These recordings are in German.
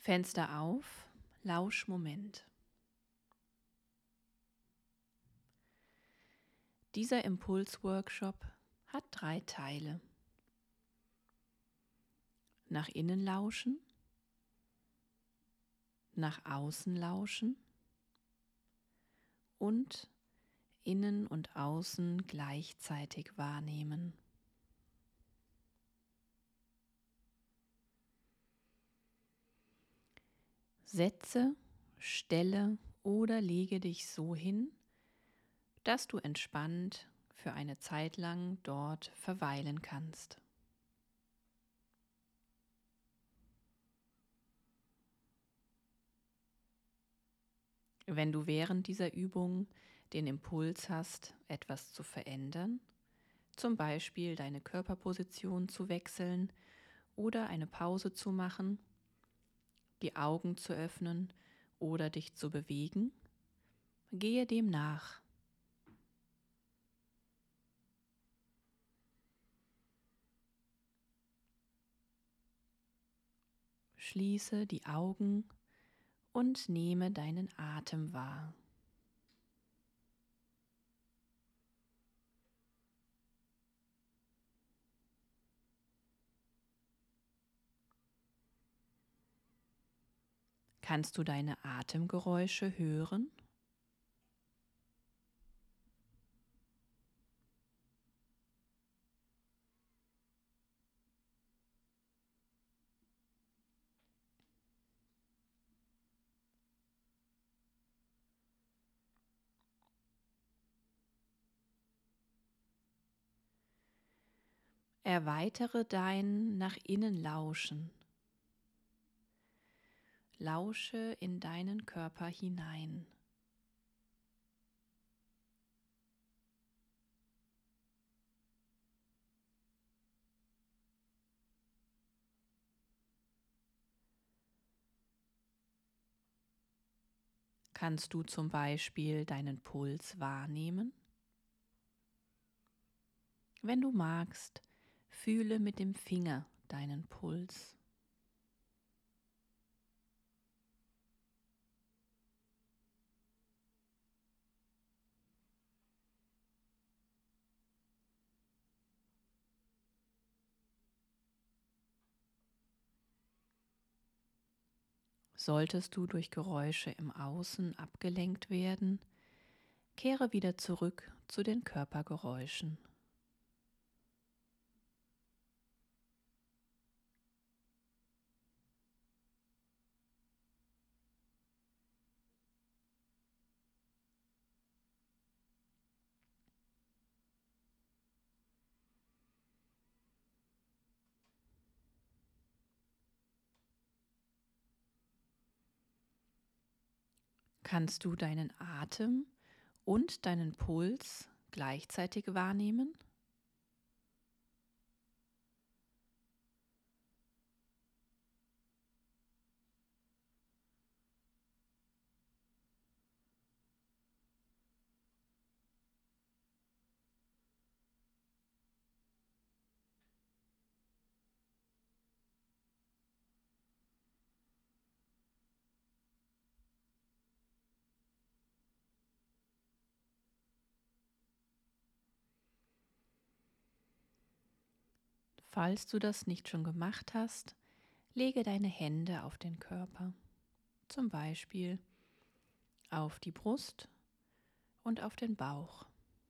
Fenster auf, Lauschmoment. Dieser Impulsworkshop hat 3 Teile. Nach innen lauschen, nach außen lauschen und innen und außen gleichzeitig wahrnehmen. Setze, stelle oder lege dich so hin, dass du entspannt für eine Zeit lang dort verweilen kannst. Wenn du während dieser Übung den Impuls hast, etwas zu verändern, zum Beispiel deine Körperposition zu wechseln oder eine Pause zu machen, die Augen zu öffnen oder dich zu bewegen, gehe dem nach. Schließe die Augen und nehme deinen Atem wahr. Kannst du deine Atemgeräusche hören? Erweitere dein nach innen Lauschen. Lausche in deinen Körper hinein. Kannst du zum Beispiel deinen Puls wahrnehmen? Wenn du magst, fühle mit dem Finger deinen Puls. Solltest du durch Geräusche im Außen abgelenkt werden, kehre wieder zurück zu den Körpergeräuschen. Kannst du deinen Atem und deinen Puls gleichzeitig wahrnehmen? Falls du das nicht schon gemacht hast, lege deine Hände auf den Körper, zum Beispiel auf die Brust und auf den Bauch.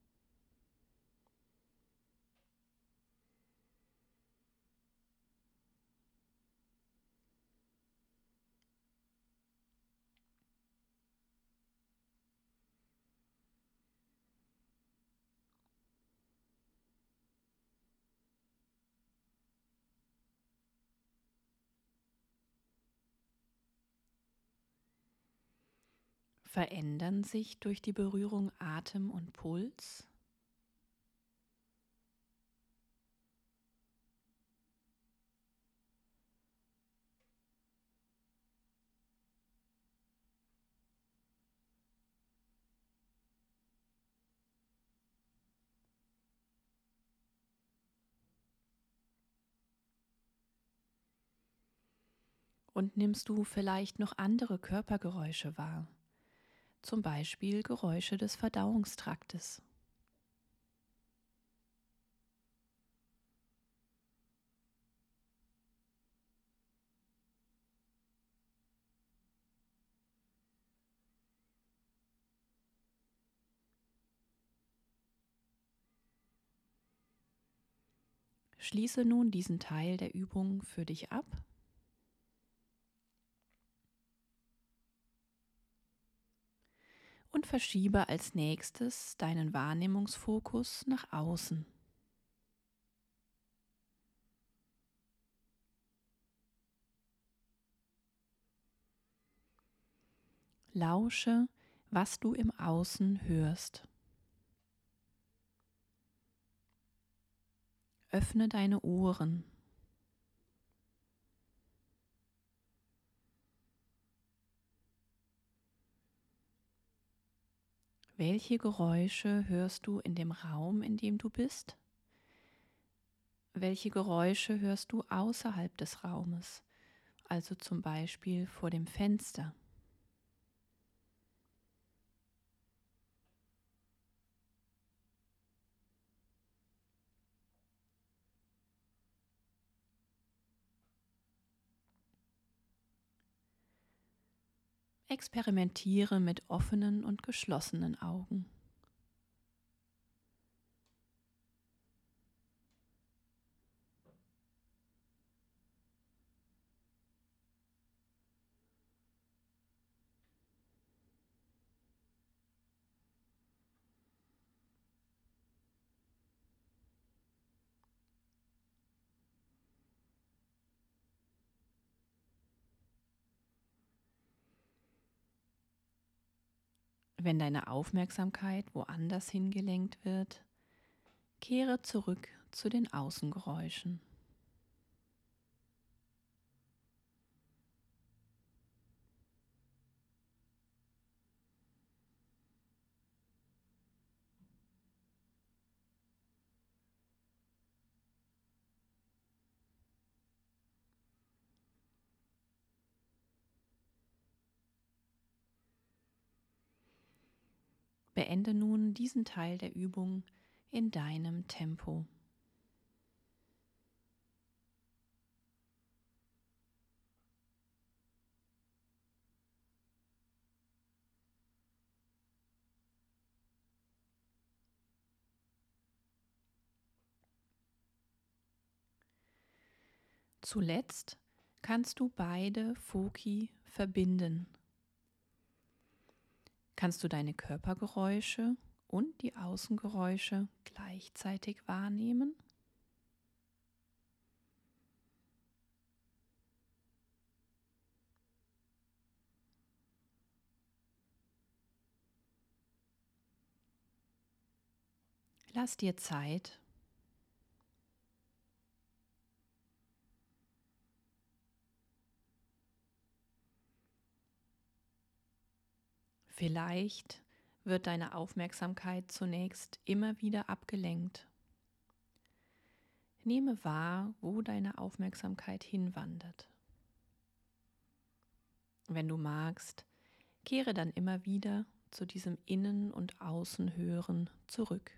Verändern sich durch die Berührung Atem und Puls? Und nimmst du vielleicht noch andere Körpergeräusche wahr, zum Beispiel Geräusche des Verdauungstraktes. Schließe nun diesen Teil der Übung für dich ab und verschiebe als nächstes deinen Wahrnehmungsfokus nach außen. Lausche, was du im Außen hörst. Öffne deine Ohren. Welche Geräusche hörst du in dem Raum, in dem du bist? Welche Geräusche hörst du außerhalb des Raumes, also zum Beispiel vor dem Fenster? Experimentiere mit offenen und geschlossenen Augen. Wenn deine Aufmerksamkeit woanders hingelenkt wird, kehre zurück zu den Außengeräuschen. Beende nun diesen Teil der Übung in deinem Tempo. Zuletzt kannst du beide Foci verbinden. Kannst du deine Körpergeräusche und die Außengeräusche gleichzeitig wahrnehmen? Lass dir Zeit. Vielleicht wird deine Aufmerksamkeit zunächst immer wieder abgelenkt. Nehme wahr, wo deine Aufmerksamkeit hinwandert. Wenn du magst, kehre dann immer wieder zu diesem Innen- und Außenhören zurück.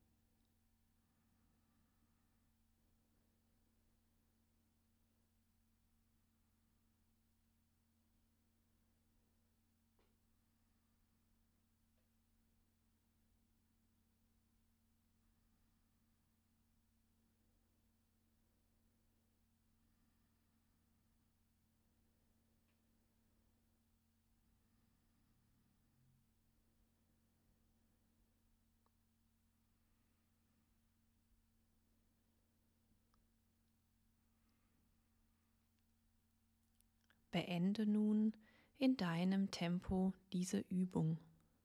Beende nun in deinem Tempo diese Übung.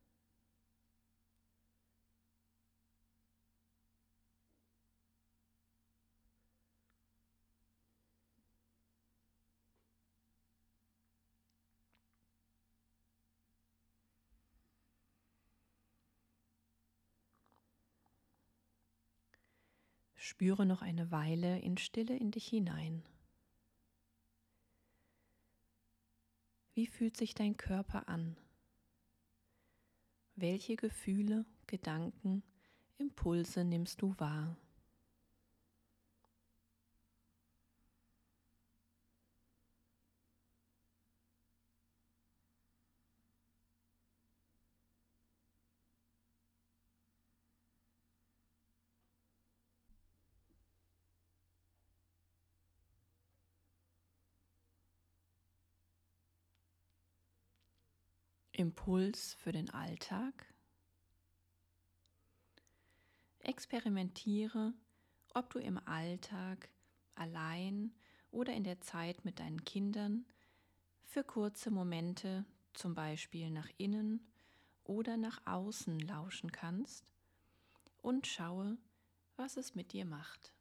Spüre noch eine Weile in Stille in dich hinein. Wie fühlt sich dein Körper an? Welche Gefühle, Gedanken, Impulse nimmst du wahr? Impuls für den Alltag? Experimentiere, ob du im Alltag allein oder in der Zeit mit deinen Kindern für kurze Momente, zum Beispiel nach innen oder nach außen lauschen kannst und schaue, was es mit dir macht.